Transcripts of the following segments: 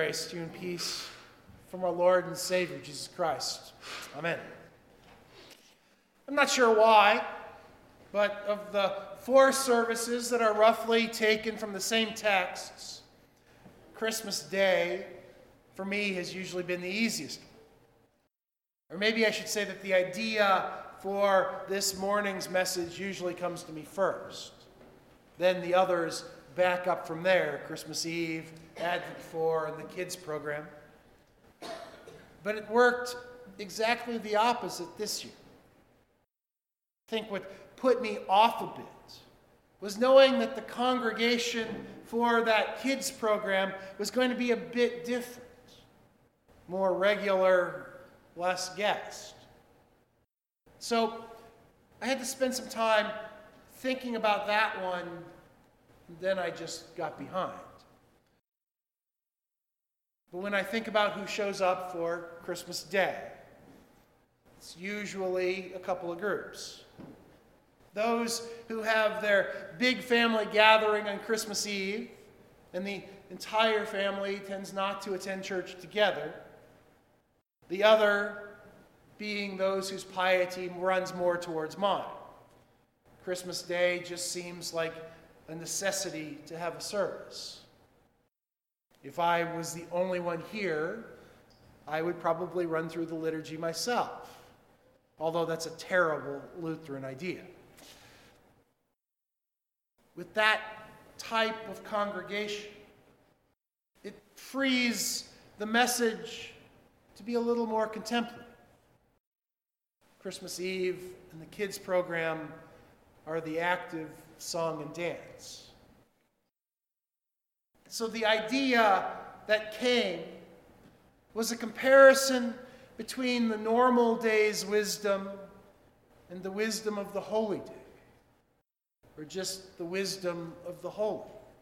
grace to you and peace from our Lord and Savior, Jesus Christ. Amen. I'm not sure why, but of the 4 services that are roughly taken from the same texts, Christmas Day, for me, has usually been the easiest. Or maybe I should say that the idea for this morning's message usually comes to me first. Then the others back up from there, Christmas Eve, Advent 4, and the kids program. But it worked exactly the opposite this year. I think what put me off a bit was knowing that the congregation for that kids program was going to be a bit different. More regular, less guest. So I had to spend some time thinking about that one, and then I just got behind. But when I think about who shows up for Christmas Day, it's usually a couple of groups. Those who have their big family gathering on Christmas Eve, and the entire family tends not to attend church together. The other being those whose piety runs more towards mine. Christmas Day just seems like a necessity to have a service. If I was the only one here, I would probably run through the liturgy myself, although that's a terrible Lutheran idea. With that type of congregation, it frees the message to be a little more contemplative. Christmas Eve and the kids program are the active song and dance. So the idea that came was a comparison between the normal day's wisdom and the wisdom of the holy day, or just the wisdom of the holy.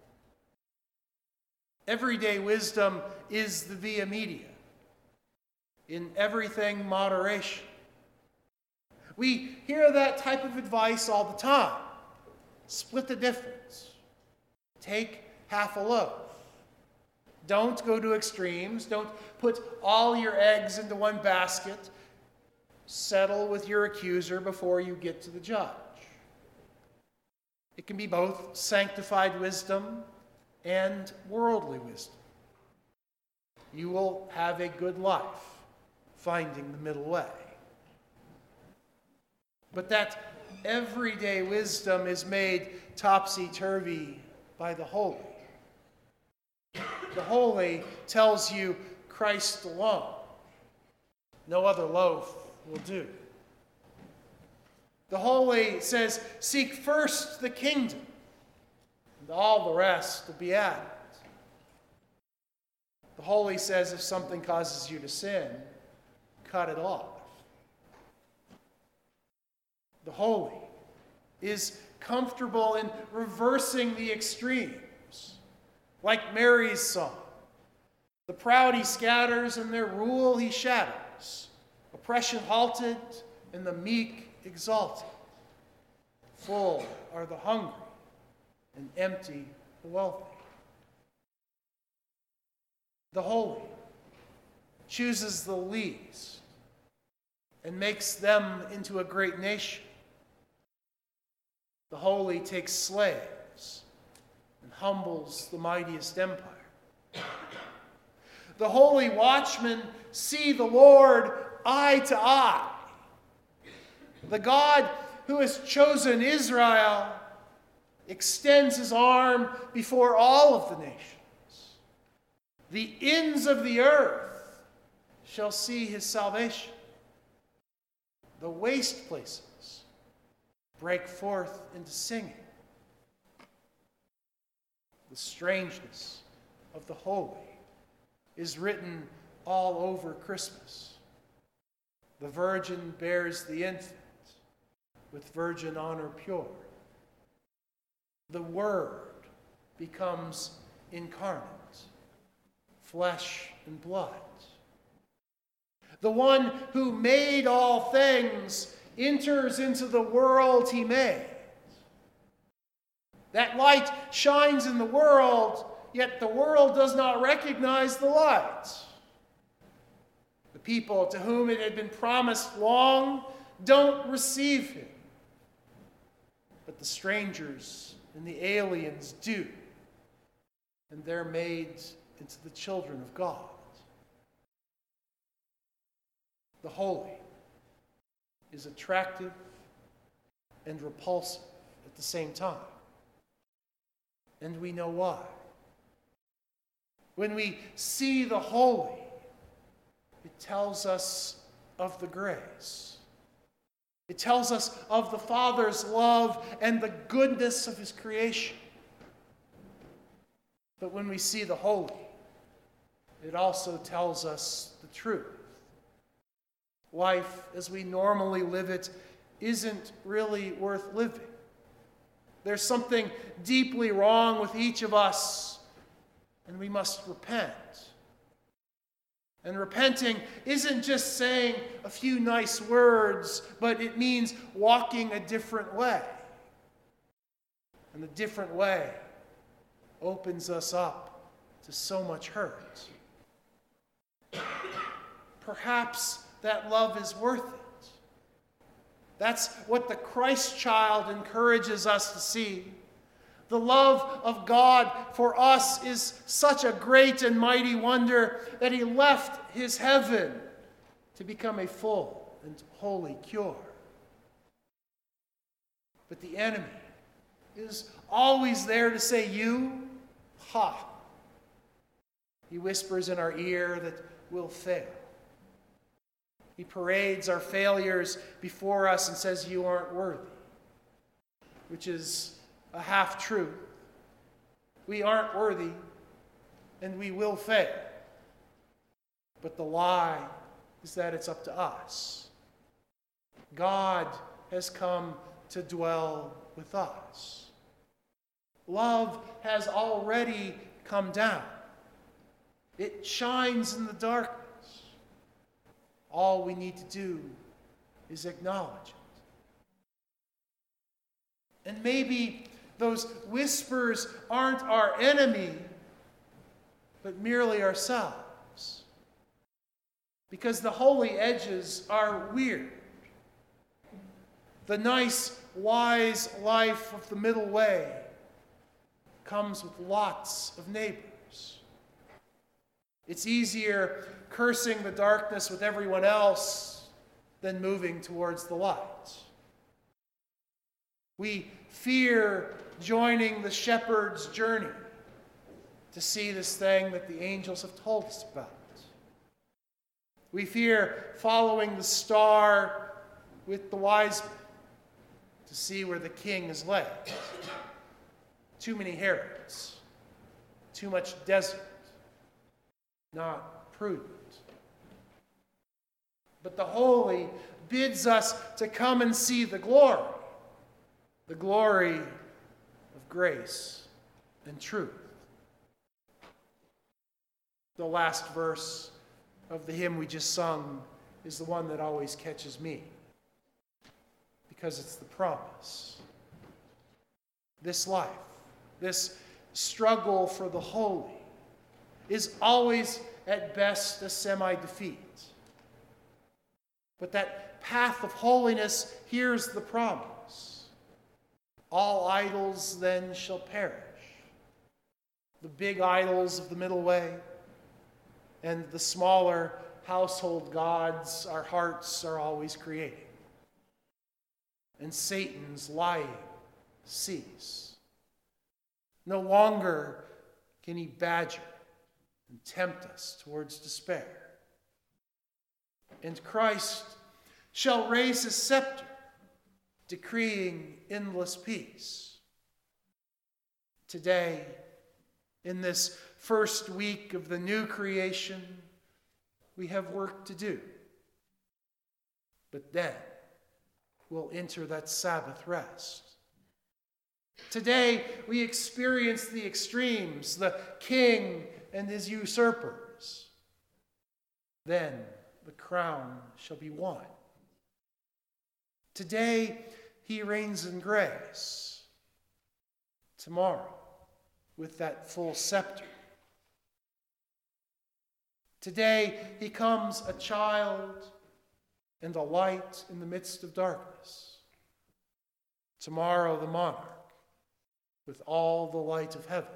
Everyday wisdom is the via media. In everything, moderation. We hear that type of advice all the time. Split the difference. Take half a loaf. Don't go to extremes. Don't put all your eggs into one basket. Settle with your accuser before you get to the judge. It can be both sanctified wisdom and worldly wisdom. You will have a good life finding the middle way. But that everyday wisdom is made topsy-turvy by the holy. The holy tells you Christ alone. No other loaf will do. The holy says, seek first the kingdom, and all the rest will be added. The holy says if something causes you to sin, cut it off. The holy is comfortable in reversing the extremes, like Mary's song. The proud he scatters, and their rule he shatters. Oppression halted, and the meek exalted. Full are the hungry, and empty the wealthy. The holy chooses the least and makes them into a great nation. The holy takes slaves and humbles the mightiest empire. The holy watchmen see the Lord eye to eye. The God who has chosen Israel extends his arm before all of the nations. The ends of the earth shall see his salvation. The waste places break forth into singing. The strangeness of the holy is written all over Christmas. The virgin bears the infant with virgin honor pure. The Word becomes incarnate, flesh and blood. The one who made all things enters into the world he made. That light shines in the world yet the world does not recognize the light. The people to whom it had been promised long don't receive him, but the strangers and the aliens do, and they're made into the children of God. The holy is attractive and repulsive at the same time. And we know why. When we see the holy, it tells us of the grace. It tells us of the Father's love and the goodness of his creation. But when we see the holy, it also tells us the truth. Life as we normally live it isn't really worth living. There's something deeply wrong with each of us, and we must repent. And repenting isn't just saying a few nice words, but it means walking a different way. And the different way opens us up to so much hurt. Perhaps that love is worth it. That's what the Christ child encourages us to see. The love of God for us is such a great and mighty wonder that he left his heaven to become a full and holy cure. But the enemy is always there to say, "You, ha." He whispers in our ear that we'll fail. He parades our failures before us and says, "You aren't worthy," which is a half-truth. We aren't worthy, and we will fail. But the lie is that it's up to us. God has come to dwell with us. Love has already come down. It shines in the darkness. All we need to do is acknowledge it. And maybe those whispers aren't our enemy, but merely ourselves. Because the holy edges are weird. The nice, wise life of the middle way comes with lots of neighbors. It's easier cursing the darkness with everyone else than moving towards the light. We fear joining the shepherd's journey to see this thing that the angels have told us about. We fear following the star with the wise men to see where the king is led. Too many Herods, too much desert, not prudent. But the holy bids us to come and see the glory of grace and truth. The last verse of the hymn we just sung is the one that always catches me, because it's the promise. This life, this struggle for the holy, is always at best a semi-defeat. But that path of holiness, here's the promise. All idols then shall perish. The big idols of the middle way and the smaller household gods our hearts are always creating. And Satan's lying cease. No longer can he badger and tempt us towards despair. And Christ shall raise his scepter, decreeing endless peace. Today, in this first week of the new creation, we have work to do. But then we'll enter that Sabbath rest. Today, we experience the extremes, the king and his usurpers. Then the crown shall be won. Today, he reigns in grace. Tomorrow, with that full scepter. Today, he comes a child and a light in the midst of darkness. Tomorrow, the monarch with all the light of heaven.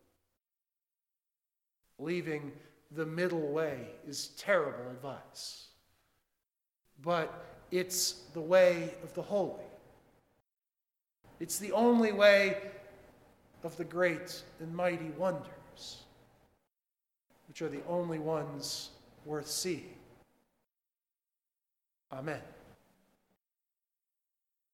Leaving the middle way is terrible advice, but it's the way of the holy. It's the only way of the great and mighty wonders, which are the only ones worth seeing. Amen.